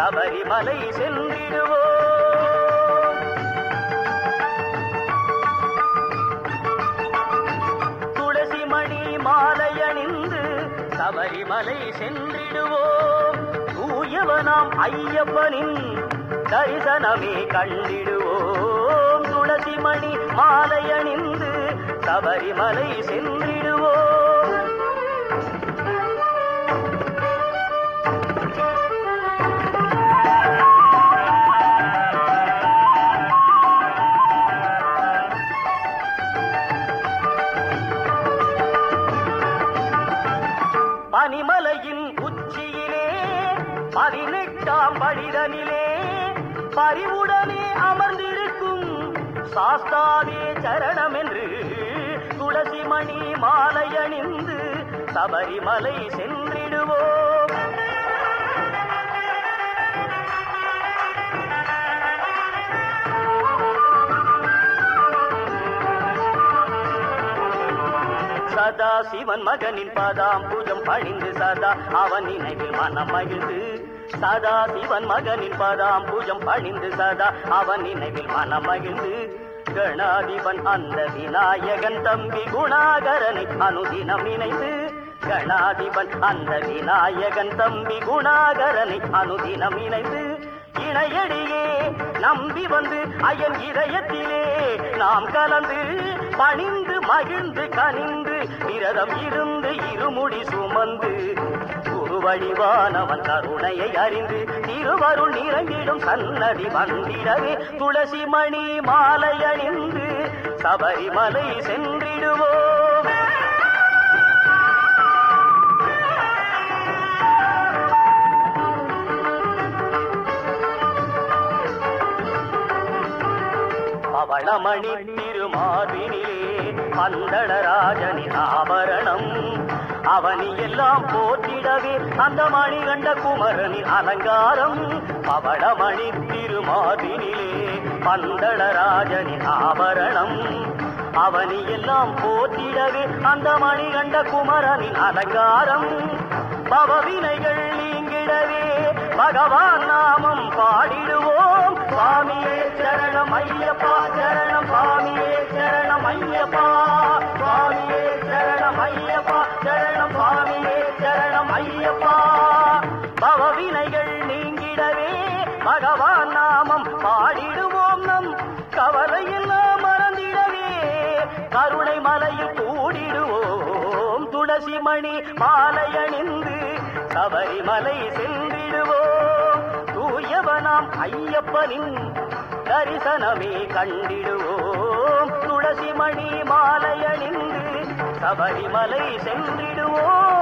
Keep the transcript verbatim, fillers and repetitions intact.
சபரிமலை சென்றிடுவோம். துளசி மணி மாலை அணிந்து சபரிமலை சென்றிடுவோம். தூயவனாம் ஐயப்பனின் தரிசனமே கண்டிடுவோம். துளசி மணி மாலை அணிந்து சபரிமலை சென்றிடுவோம். பனிமலையின் உச்சியிலே பதினெட்டாம் படிதனிலே பரிவுடனே அமர்ந்திருக்கும் சாஸ்தாவே சரணம் என்று துளசி மணி மாலை அணிந்து சபரிமலை சென்றிடுவோம். சதா சிவன் மகனின் பாதாம் பூஜம் பணிந்து சதா அவன் நினைவில் மனம் மகிழ்ந்து சதா சிவன் மகனின் பாதாம் பூஜம் பணிந்து சதா அவன் நினைவில் மனம் மகிழ்ந்து கணாதிபன் அந்த விநாயகன் தம்பி குணாகரனை அனுதினம் நினைந்து கணாதிபன் அந்த விநாயகன் தம்பி குணாகரனை அனுதினம் நினைந்து இணையடியே நம்பி வந்து அயன் இதயத்திலே நாம் கலந்து பணிந்து மகிழ்ந்து கனிந்து விரதம் இருந்து இருமுடி சுமந்து குருவழிவானவன் கருணையை அறிந்து திருவருள் நிறைந்திடும் சன்னதி வந்திடவே துளசி மணி மாலை அணிந்து சபரிமலை சென்றிடுவோம். பவளமணி திருமார்பினிலே பந்தளராஜனின் ஆபரணம் அவனி எல்லாம் போற்றிடவே அந்த மணிகண்ட குமரனின் அலங்காரம். பவளமணி திருமார்பினிலே பந்தளராஜனின் ஆபரணம் அவனி எல்லாம் போற்றிடவே அந்த மணிகண்ட குமரனின் அலங்காரம். பவவினைகள் நீங்கிடவே பகவான் நாமம் பாடிடுவோம். சுவாமியே சரணம் ஐயப்பா சரணம் சுவாமியே சரணம் ஐயப்பா சுவாமியே சரணம் ஐயப்பா சரணம் சுவாமியே சரணம் ஐயப்பா. பவவினைகள் நீங்கிடவே பகவான் நாமம் பாடிடுவோம். நம் கவலையெல்லாம் மறந்திடவே கருணை மலையில் கூடிடுவோம். துளசி மணி மாலை அணிந்து சபரிமலை சென்றிடுவோம். தூயவனாம் ஐயப்பனின் தரிசனமே கண்டிடுவோம். துளசி மணி மாலை அணிந்து சபரிமலை சென்றிடுவோம்.